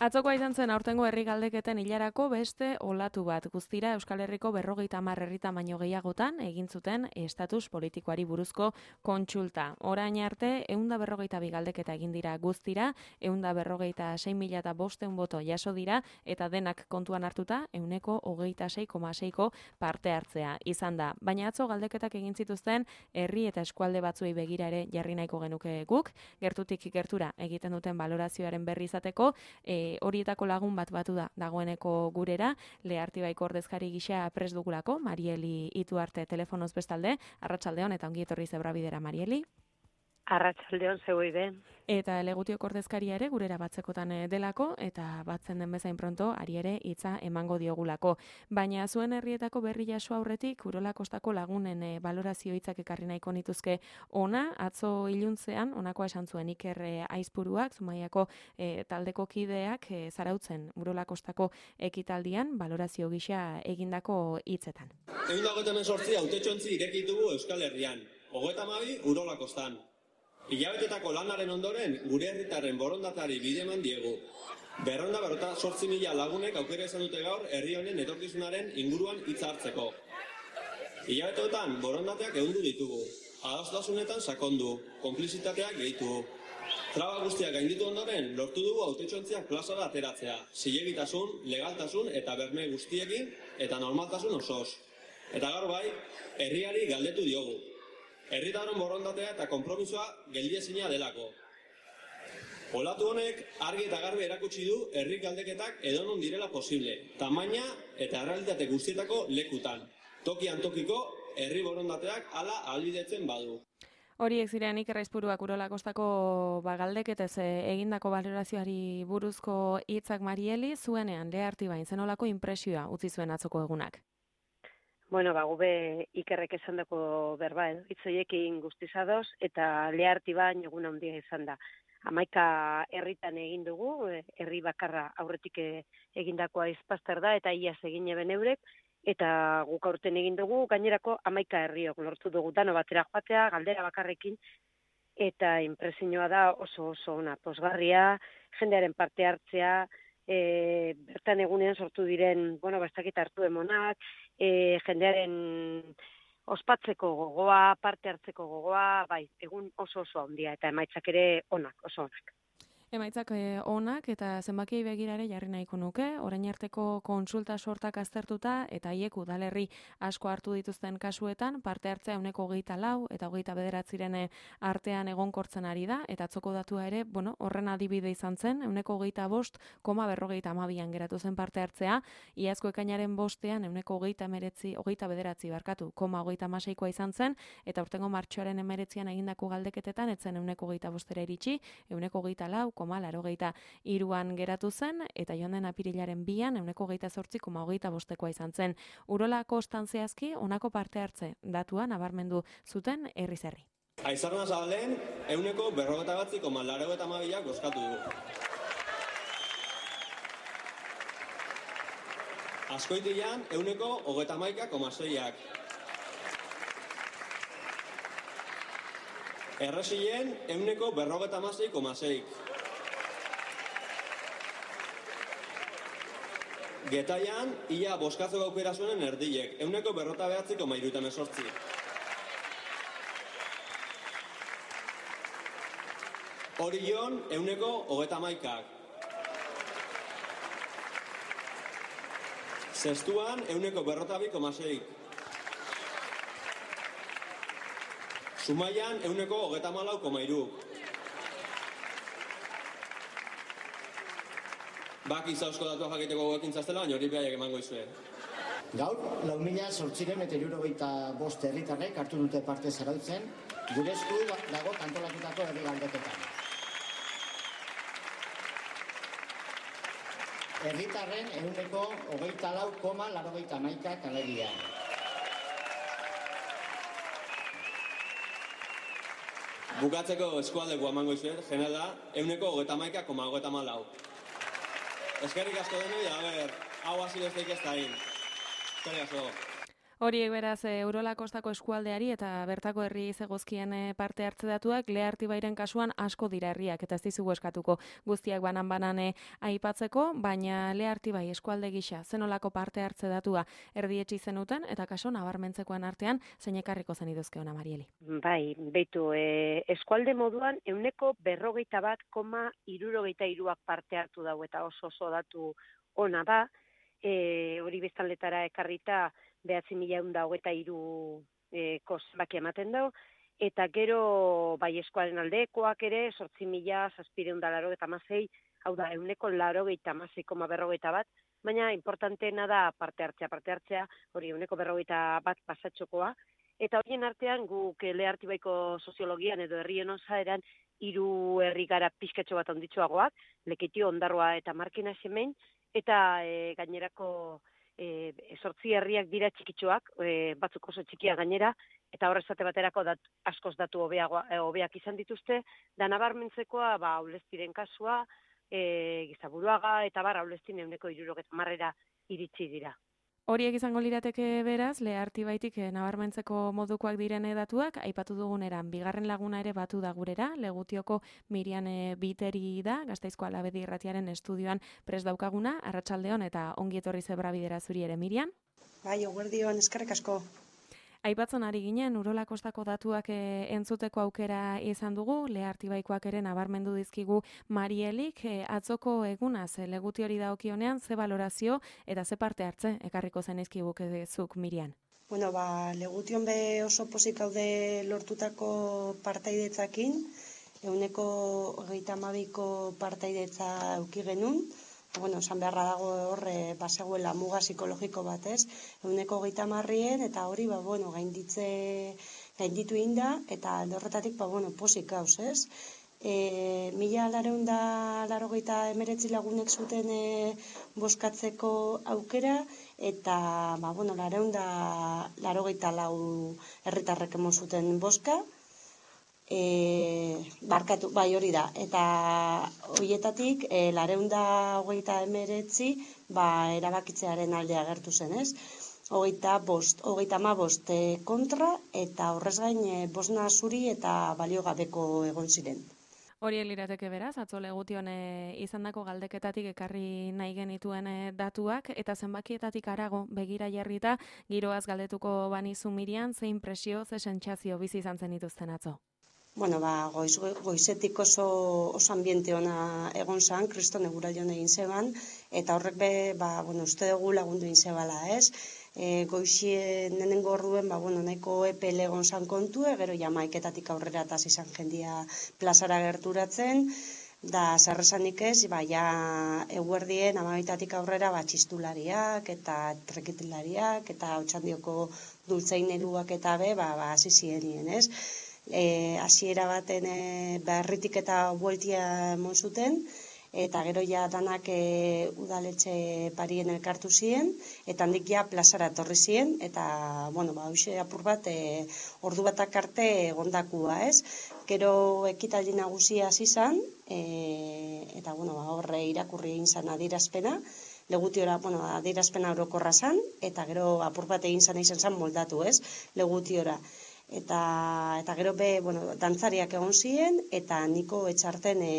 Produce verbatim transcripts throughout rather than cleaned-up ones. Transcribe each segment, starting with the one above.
Atzokoa izan zen aurtengo herri galdeketen hilarako beste olatu bat. Guztira Euskal Herriko berrogeita hamar herritan baino gehiagotan egin zuten estatus politikoari buruzko kontsulta. Orain arte ehun berrogeita bi galdeketa egin dira guztira, ehun berrogeita sei mila bostehun boto jaso dira eta denak kontuan hartuta ehuneko hogeita sei koma seiko parte hartzea izan da. Baina atzo galdeketak egin zituzten herri eta eskualde batzuei begira ere jarri nahiko genuke guk, gertutik gertura egiten duten balorazioaren berri izateko, e, horietako lagun bat batu da dagoeneko gurera, Leartibaiko ordezkari gisa prest dugulako, Marieli Ituarte telefonoz bestalde. Arratsaldeon eta ongi etorri Zebrabidera, Marieli. Arratsaldeon, zegoi den. Eta Legutiok ordezkaria ere gurera batzekotan delako, eta batzen den bezain pronto ari ere hitza emango diogulako. Baina zuen herrietako berri jaso aurretik, Urola Kostako lagunen e, balorazio hitzak ekarri nahiko nituzke ona, atzo iluntzean, honakoa esan zuen Iker Aizpuruak, Zumaiako e, taldeko kideak e, zarautzen Urola Kostako ekitaldian, balorazio gisa egindako hitzetan. ehun eta hogeita hemezortzi hautetxontzi ireki ditugu Euskal Herrian, hogeita hamabi Urola Kostan. Hilabetetako lanaren ondoren, gure herritarren borondatari bide eman diegu. Berrehun eta berrogeita zortzi mila lagunek aukera izan dute gaur herri honen etorkizunaren inguruan hitza hartzeko. Hilabeteotan borondateak ehundu ditugu, adostasunetan sakondu, konplizitateak gehitu. Traba guztiak gainditu ondoren, lortu dugu hautetxontziak plazara ateratzea, zilegitasun, legaltasun eta berme guztiekin eta normaltasun osoz. Eta gaur bai, herriari galdetu diogu. Herritarron borondatea eta konpromisoa geldiezina delako. Olatu honek argi eta garbi erakutsi du herri galdeketak edonon direla posible, tamaina eta errealitate guztietako lekutan. Tokian tokiko herri borondateak hala ahalbidetzen badu. Horiek ziren Iker Aizpuruak Urola Kostako ba, galdeketez egindako balorazioari buruzko hitzak. Marieli, zuenean Leartibain zenolako inpresioa utzi zuen atzoko egunak? Bueno, ba, gube Ikerrek esan dako berba, edo, hitzoiekin guztizadoz, eta Leartibain egun handia izan da. Hamaika herritan egin dugu, herri bakarra aurretik egindakoa izpazter da, eta iaz egin eben eurek, eta guk aurten egin dugu, gainerako hamaika herriok lortu dugu dano batera joatea, galdera bakarrekin, eta inpresioa da oso oso ona, posgarria, jendearen parte hartzea, E, bertan egunean sortu diren, bueno, bastakit hartu emonak, e, jendearen ospatzeko gogoa, parte hartzeko gogoa, bai, egun oso oso handia eta emaitzak ere onak, oso onak. Emaitzak eh, onak eta zenbakiei begirare jarri nahiko nuke, orain arteko kontsulta sortak aztertuta eta haiek udalerri asko hartu dituzten kasuetan, parte hartzea ehuneko hogeita lau eta hogeita bederatziren artean egonkortzen ari da, eta atzoko datua ere, bueno, horren adibide izan zen, ehuneko hogeita bost koma berrogeita hamabian geratu zen parte hartzea, iazko ekainaren bostean ehuneko hogeita emeretzi, hogeita bederatzi barkatu, koma hogeita hamaseikoa izan zen, eta urtengo martxoaren emeretzian egindako galdeketetan etzen ehuneko hogeita bostera iritsi, ehuneko hogeita lau koma laurogeita hiruan geratu zen, eta joan den apirilaren bian ehuneko hogeita zortzi koma hogeita bostekoa izan zen. Urola Kostan zehazki honako parte hartze datua nabarmendu zuten herriz herri. Aizarna Zabalen ehuneko berrogeita batzi koma laurogeita hamabiak bozkatu dugu. Azkoitian ehuneko hogeita hamaika koma seiak. Erresien ehuneko berrogeita hamasei koma seik. Getaian, ia bozkatzeko aukera zuen erdiek, ehuneko berrota behatzi koma hirurogeita hemezortzi. Orion, ehuneko hogeita hamaikak. Zestuan, ehuneko berrota bi koma seik. Zumaian, ehuneko hogeita hamalau koma hiruk. Baki zauzko datua jakiteko goekin zaztela, baina hori behaiek emango izuen. Gaur, lau mila zortziren eta hirurogeita bost herritarrek hartu dute parte zarautzen, gure esku dago kantolatutako herri galdeketan. Herritarren ehuneko hogeita lau koma laurogeita hamaikak alegia. Bukatzeko eskualdeko emango izuen, generala, ehuneko hogeita hamaika koma hogeita hamalau. Eskerrik asko denoi, a ber, hau hasi besteik ez da hin. Eskerrik asko. Horiek beraz Urola kostako eskualdeari eta bertako herri zegozkien parte hartze datuak Leartibairen kasuan asko dira herriak eta ez dizugu eskatuko guztiak banan-banan aipatzeko, baina Leartibai eskualde gisa zenolako parte hartze datua erdietsi zenuten eta kaso nabarmentzekoen artean zein ekarriko zenituzke ona Marieli. Bai, beitu, e, eskualde moduan ehuneko berrogeita bat koma hirurogeita hiruak parte hartu dago eta oso oso datu ona da, e, hori biztanletara ekarrita behatzi mila eunda hogeita hiru e, zenbaki ematen dago, eta gero bai eskualen aldekoak ere, sortzi mila zazpireunda laurogeita hamasei, hau da, ehuneko laurogeita hamasei koma berrogeita bat, baina importanteena da parte hartzea, parte hartzea, hori ehuneko berrogeita bat pasatxokoa, eta horien artean guk Leartibaiko soziologian edo herrien osaeran hiru herri gara pixkatxo bat onditsuagoak, Lekitio, Ondarroa eta Markina Xemein, eta e, gainerako E, sortzi herriak dira txikitxoak, e, batzuk oso txikia gainera, eta horrezate baterako dat, askoz datu hobeak izan dituzte, da nabarmentzekoa, ba, Aulestiren kasua, e, Gizaburuaga, eta bar, Aulestin ehuneko hirurogeita hamarera iritsi dira. Horiek izango lirateke beraz, Leartibaitik nabarmentzeko modukoak direne datuak, aipatu duguneran, bigarren laguna ere batu da gurera, Legutioko Mirian Biteri da, Gasteizko Alabedi Irratiaren estudioan prest daukaguna, arratsaldeon eta ongi etorri zebra bidera zuri ere, Mirian. Bai, eguerdion, eskerrik asko. Aipatzen ari ginen, Urola kostako datuak e, entzuteko aukera izan dugu, Leartibaikoak ere nabarmendu dizkigu Marielik, e, atzoko egunaz, e, Leguti hori dagokionean, ze balorazio eta ze parte hartze ekarriko zenizkiguk zuk, Mirian? Bueno, ba, Legution be oso pozik gaude lortutako partaidetzakin, ehuneko hogeita hamabiko partaidetza eduki genuen, bueno, esan beharra dago horre bazegoela muga psikologiko bat, ez? Ehuneko hogeita hamarrien eta hori, ba, bueno, gainditze, gainditu inda, eta alde horretatik, ba, bueno, pozik gauz, ez? E, mila lareunda larogeita emeretzi lagunek zuten e, boskatzeko aukera, eta, ba, bueno, lareunda larogeita lau herritarrek emon zuten boska, E, barkatu, bai hori da, eta horietatik e, lareunda hogeita emeretzi ba, erabakitzearen aldea agertu zen, ez? Hogeita bost, hogeita ma bost e, kontra, eta horrez gain e, bosna zuri eta baliogabeko egon ziren. Hori lirateke beraz, atzo Legution e, izandako galdeketatik ekarri nahi genituen e, datuak, eta zenbakietatik arago begira jarrita, giroaz galdetuko banizu Mirian, ze impresio, ze sentsazio bizi izan zen dituzten atzo? Bueno, ba, goiz, goizetik oso, oso ambiente ona egon zan, kriston eguraldion egin zeban, eta horrek be, ba, bueno, uste dugu lagundu egin zebala, ez? E, goizien nenengo orduen, ba, bueno, nahiko epel egon zan kontue, gero jamaiketatik aurrera eta izan jendia plazara gerturatzen, da zerresanik ez, ba, ja eguerdien amabaitatik aurrera ba, txistulariak eta trekitilariak eta otxandioko dultzaineruak eta be, ba, ba, hasi zirenien, ez? E, hasiera baten e, berritik eta bueltia emon zuten, eta gero ja danak e, udaletxe parien elkartu ziren, eta handik ja plazara etorri ziren, eta, bueno, ba, hoxe apur bat, e, ordu batak arte egondakua, ez? Gero ekitaldi nagusia hasi zan, e, eta, bueno, ba, horre irakurri egin zan adierazpena, Legutiora, bueno, adierazpena orokorra zan, eta gero apur bat egin zan izan zan moldatu, ez? Legutiora. Eta, eta gero be, bueno, dantzariak egon ziren, eta niko etxarten e,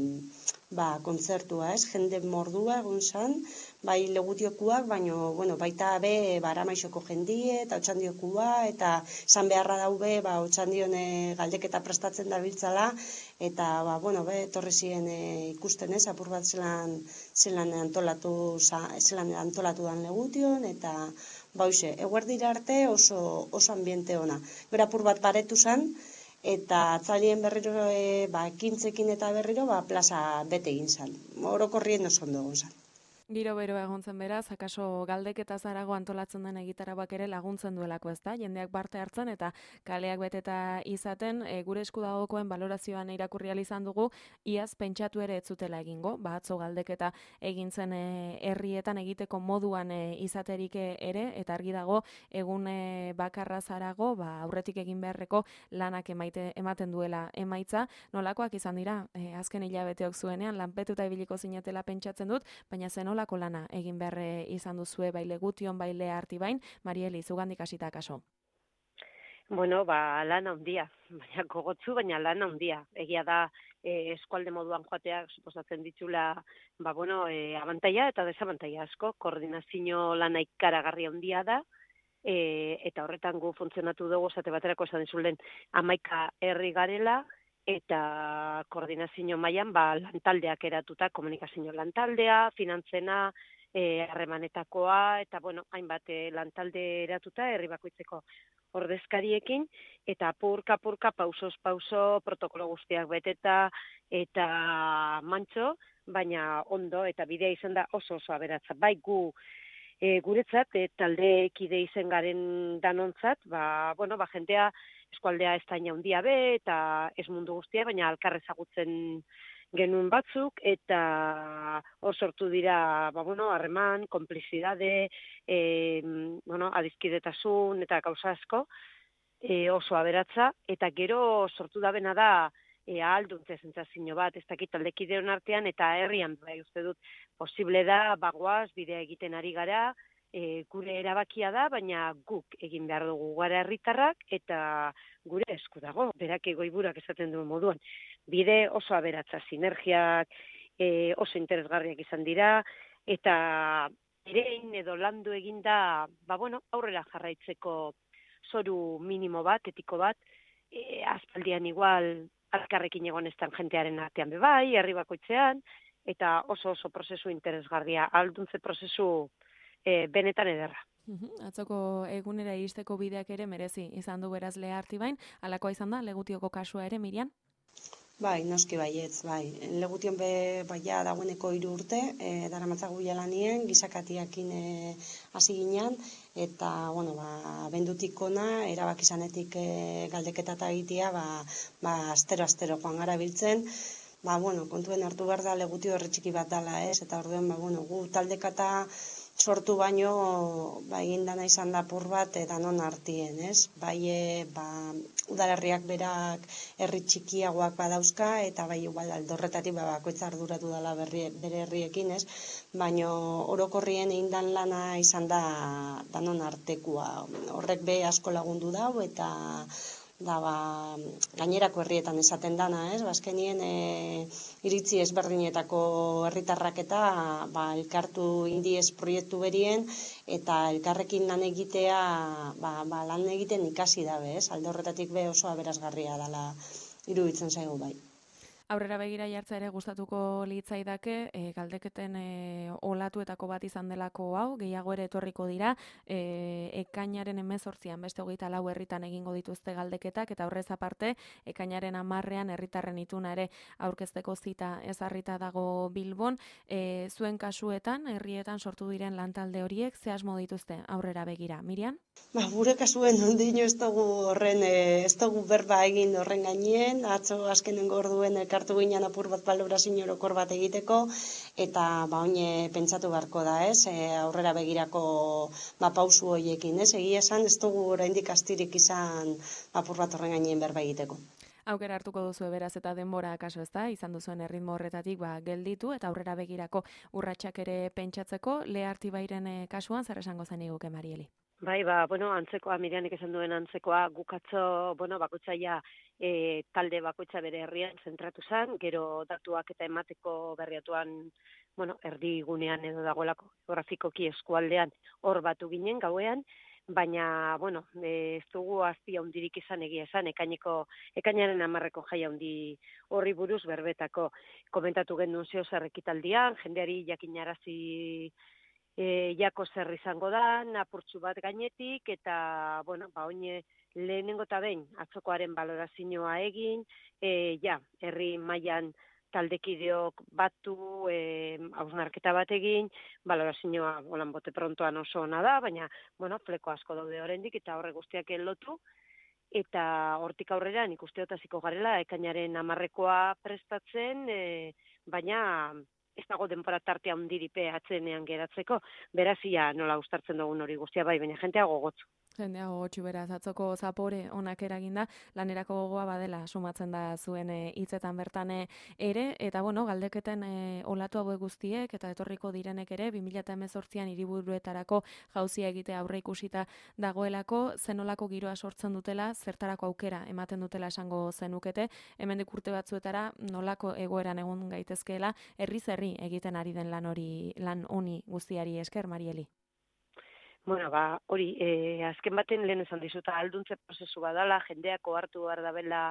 ba, kontzertua, ez? Jende mordua egon zan, bai Legutiokuak, baino, bueno, baita be, Baramaixoko jendie, eta Otxandiokua, eta zan beharra daube, ba, Otxandion e, galdeketa prestatzen dabiltzala, eta, ba, bueno, be, etorri ziren e, ikusten ez, apur bat zelan, zelan antolatu, zelan antolatu dan Legution, eta, ba, hoxe, eguerdira arte oso, oso ambiente ona. Gero apur bat baretu zan, eta atzalien berriro, e, ba, ekintzekin eta berriro, ba, plaza bete egin zan. Orokorrien oso ondo egon zan. Giro bero egon zen beraz, akaso galdeketa zarago antolatzen den egitarabak ere laguntzen duelako, ez da? Jendeak parte hartzen eta kaleak beteta izaten, e, gure esku dagokoen balorazioan irakurri ahal izan dugu, iaz pentsatu ere ez zutela egingo, ba atzo galdeketa egin zen e, herrietan egiteko moduan e, izaterik ere, eta argi dago egun e, bakarra zarago, ba aurretik egin beharreko lanak emaite, ematen duela emaitza, nolakoak izan dira, e, azken hilabeteok zuenean, lanpetuta ibiliko zinetela pentsatzen dut, baina zen nolako lana egin beharre izan duzue bai Legution, bai Leartibain, Marieli, zugandik hasita kaso. Bueno, ba, lan handia, baina gogotsu, baina lan handia. Egia da, e, eskualde moduan joateak suposatzen ditula, ba, bueno, e, abantaia eta desabantaia asko, koordinazio lana ikaragarri handia da, e, eta horretan gu funtzionatu dugu, esate baterako esan dizulen, hamaika herri garela, eta koordinazio mailan ba, lantaldeak eratuta, komunikazio lantaldea, finantzena, e, harremanetakoa, eta, bueno, hainbat e, lantalde eratuta, herri bakoitzeko ordezkariekin, eta apurka-apurka, pausoz pauso, protokolo guztiak beteta, eta mantxo, baina ondo, eta bidea izan da oso oso aberatza. Bai gu e, guretzat, e, taldekide izen garen danontzat, ba, bueno, ba, jentea eskualdea ez da handia be, eta ez mundu guztia, baina alkar ezagutzen genuen batzuk, eta hor sortu dira, ba, bueno, harreman, konplizidade, e, bueno, adizkidetasun, eta gauza asko, e, oso aberatza, eta gero sortu da bena da, e, ahalduntze sentsazio bat, ez dakit taldekideon artean, eta herrian, bai, uste dut, posible da, bagoaz, bidea egiten ari gara, e, gure erabakia da, baina guk egin behar dugu gara herritarrak, eta gure esku dago, berak egoiburak esaten duen moduan. Bide oso aberatza, sinergiak, e, oso interesgarriak izan dira, eta erein edo landu eginda, ba bueno, aurrera jarraitzeko zoru minimo bat, etiko bat, e, aspaldian igual alkarrekin egon estan jentearen artean bebai, herri bakoitzean, eta oso oso prozesu interesgarria, alduntze prozesu e, benetan ederra. Atzoko egunera iristeko bideak ere merezi izan du beraz Leartibain, halakoa izan da Legutioko kasua ere, Mirian? Bai, noski baietz, bai. Legution be baia dagoeneko hiru urte, e, daramatzagu lanien, gizakatiakin e, hasi ginean, eta, bueno, ba, bendutik ona, erabaki izanetik e, galdeketa eta egitea, ba, ba, astero-astero joan gara biltzen, ba, bueno, kontuen hartu behar da Legutio herri txiki bat dala, ez? Eta orduan, ba, bueno, gu taldekata sortu baino, ba, egin dana izan da pur bat edanon artien, ez? Bai, e, ba, udalerriak berak herri txikiagoak badauzka, eta bai, igual, aldorretatik, ba, bakoitza arduratu dela berri, bere herriekin, ez? Baino, orokorrien egin dan lana izan da danon artekua. Horrek be asko lagundu dau, eta da, ba, gainerako herrietan esaten dana, ez? Bazkenien e, iritzi ezberdinetako herritarrak eta ba, elkartu indiez proiektu berien, eta elkarrekin lan egitea, ba, ba, lan egiten ikasi dabe, ez? Alde horretatik be oso aberasgarria dela iruditzen zaigu bai. Aurrera begira jartzea ere gustatuko litzaidake, e, galdeketen e, olatuetako bat izan delako hau, gehiago ere etorriko dira, e, ekainaren hemezortzian beste hogeita lau herritan egingo dituzte galdeketak, eta horrez aparte, ekainaren hamarrean herritarren ituna ere aurkezteko zita ezarrita dago Bilbon. E, zuen kasuetan, herrietan sortu diren lantalde horiek, ze asmo dituzte aurrera begira, Mirian? Ba, gure kasuen ondino ez dugu horren, e, ez dugu berba egin horren gainien, atzo azkenengo orduen elkartu ginen apur bat balorazio orokor bat egiteko, eta ba, oine pentsatu beharko da, ez, e, aurrera begirako ba, pausu horiekin, ez, egia esan ez dugu oraindik astirik izan apur bat horren gainien berba egiteko. Aukera hartuko duzu beraz eta denbora kaso ez da, izan duzuen erritmo horretatik ba, gelditu eta aurrera begirako urratsak ere pentsatzeko, Leartibairen kasuan zer esango zen iguke, Marieli? Bai, ba, bueno, antzekoa, Mirianek esan duen antzekoa, gukatzo, bueno, bakoitzaia e, talde bakoitza bere herrian zentratu zen, gero datuak eta emateko berriatuan, bueno, erdigunean edo dagoelako grafikoki eskualdean hor batu ginen gauean, baina, bueno, ez dugu azpia hundirik izan egia esan, ekaineko, ekainaren hamarreko jai handi horri buruz berbetako komentatu genuen zeo zer ekitaldian, jendeari jakinarazi E, jako zer izango da, apurtxu bat gainetik, eta, bueno, ba, oine lehenengo eta behin, atzokoaren balorazioa egin, e, ja, herri mailan taldekideok batu, e, hausnarketa bat egin, balorazioa, holan bote prontoan oso ona da, baina, bueno, fleko asko daude oraindik eta horre guztiak lotu, eta hortik aurrera nik uste dut hasiko garela, ekainaren hamarrekoa prestatzen, e, baina ez dago denbora tartea hundiripe atzenean geratzeko, berazia nola uztartzen dugun hori guztia bai, baina jentea gogotzu. Jendea gogotxu beraz, atzoko zapore onak eraginda, lanerako gogoa badela sumatzen da zuen hitzetan bertan ere, eta bueno, galdeketen e, olatu hauek guztiek, eta etorriko direnek ere, bi mila hemezortzian hiriburuetarako jauzia egitea aurre ikusita dagoelako, zenolako giroa sortzen dutela, zertarako aukera ematen dutela esango zenukete, hemendik urte batzuetara nolako egoeran egon gaitezkeela, herriz herri egiten ari den lan hori, lan honi guztiari esker, Marieli. Bueno, ba, hori, e, azken baten lehen esan dizuta alduntze prozesu badala, jendeak ohartu behar dabela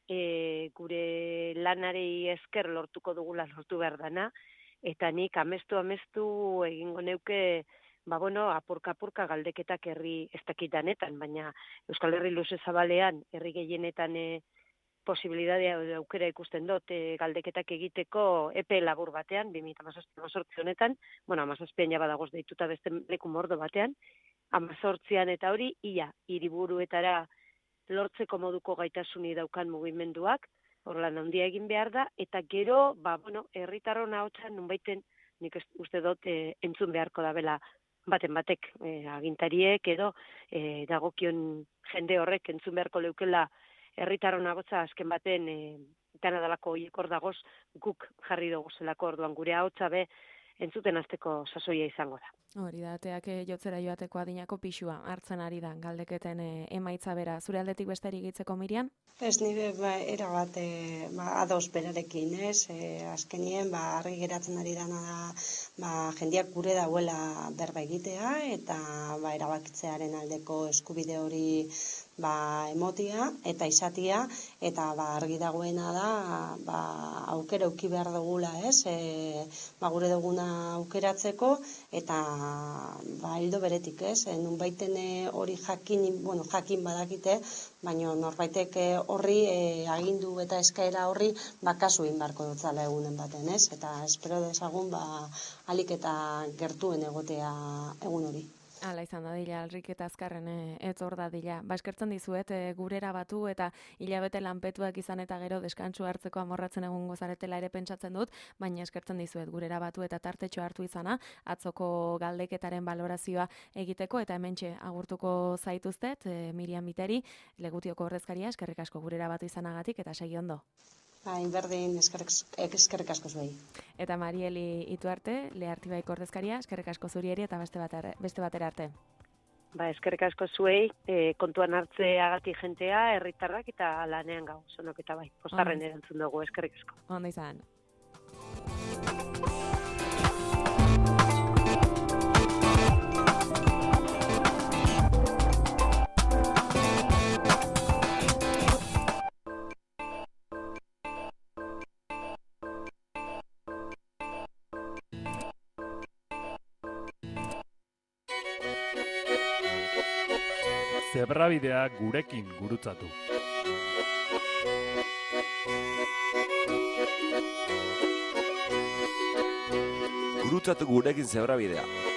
e, gure lanarei esker lortuko dugula lortu behar dana, eta nik amestu amestu egingo neuke, ba, bueno, apurka-apurka galdeketak herri ez dakitanetan, baina Euskal Herri luze zabalean, herri gehienetan e, posibilitatea aukera ikusten dut e, galdeketak egiteko epe labur batean, bi mila hamazazpi honetan, bueno, hamazazpian ja badagoz deituta beste leku mordo batean, hamazortzian eta hori, ia, hiriburuetara lortzeko moduko gaitasuni daukan mugimenduak, horlan handia egin behar da, eta gero, ba, bueno, herritarron ahotsa nunbaiten, nik uste dut e, entzun beharko dabela baten batek, e, agintariek edo e, dagokion jende horrek entzun beharko leukela herritarron agotza azken baten e, dana dalako hiekor dagoz guk jarri dugu zelako orduan gure ahotsa be entzuten hasteko sasoia izango da. Hori da, ateak jotzera joateko adinako pixua hartzen ari da galdeketen e, emaitza bera. Zure aldetik besterik gehitzeko, Mirian? Ez nire ba, erabat e, ba, ados berarekin, ez? E, azkenien ba, argi geratzen ari dana da ba, jendeak gure dauela berba egitea eta ba, erabakitzearen aldeko eskubide hori ba, emotia eta izatia, eta ba, argi dagoena da ba, aukera auki behar dugula, ez? E, ba, gure duguna aukeratzeko, eta ba, hildo beretik, ez? E, nunbaiten hori jakin, bueno, jakin badakite, baina norbaitek horri e, agindu eta eskaera horri ba, kasu inbarko dutzala egunen baten, ez? Eta espero dezagun ba, alik eta gertuen egotea egun hori. Hala izan da dila, alrik eta azkarren ez hor da dila. Ba, eskertzen dizuet, e, gurera batu eta hilabete lanpetuak izan eta gero deskantsu hartzeko amorratzen egungo zaretela ere pentsatzen dut, baina eskertzen dizuet gurera batu eta tartetxo hartu izana, atzoko galdeketaren balorazioa egiteko, eta hementxe agurtuko zaituztet, e, Miriam Biteri, Legutioko ordezkaria, eskerrik asko gurera batu izanagatik eta segi ondo. Hain berdin eskerrik asko zuei. Eta Marieli Ituarte, Leartibaiko ordezkaria, eskerrik asko zurieri eta beste batera, beste batera arte. Ba, eskerrik asko zuei, e, kontuan hartzeagatik jentea, herritarrak eta lanean gau, zonok eta bai, postarren erantzun dugu, eskerrik asko. Ondo izan. Zebrabidea gurekin gurutzatu. Gurutzatu gurekin zebrabidea.